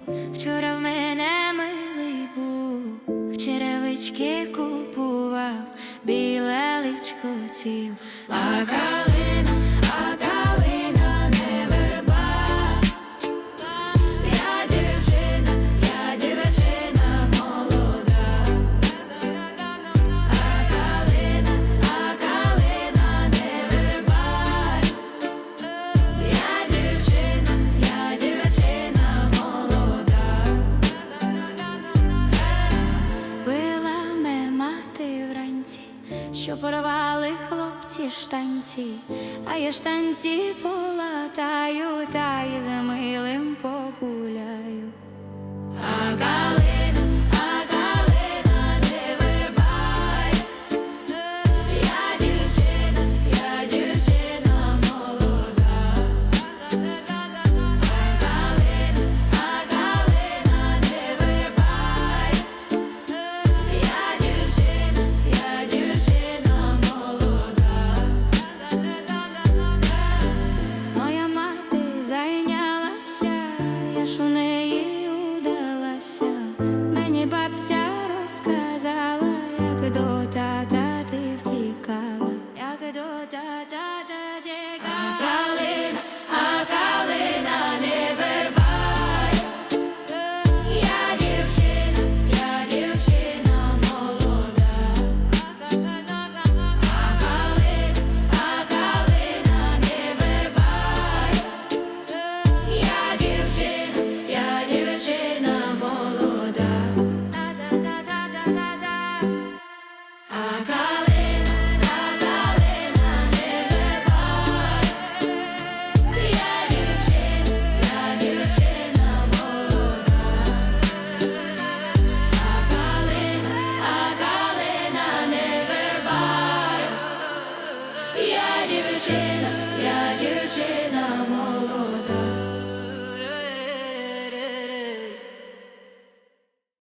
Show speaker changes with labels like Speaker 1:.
Speaker 1: Вчора в мене милий був, в черевички купував, біле личко ціл. А калина не верба. Я дівчина молода. А калина не верба. Я дівчина молода. Пила ме мати вранці, що порвали хлопці штанці, а я штанці полатаю, та й за милим погуляю. А калина не вербай. Я дівчина молода. А калина не вербай. Я дівчина молода. Моя мати зайнялася, я ж у неї удалася. Мені бабця розказала, як до тата ти втікала, як до тата ти втікала. А калина не вербай. Я дівчина молода. А калина не вербай. Я дівчина молода. А калина не вербай. Я дівчина молода. А калина не вербай. Я дівчина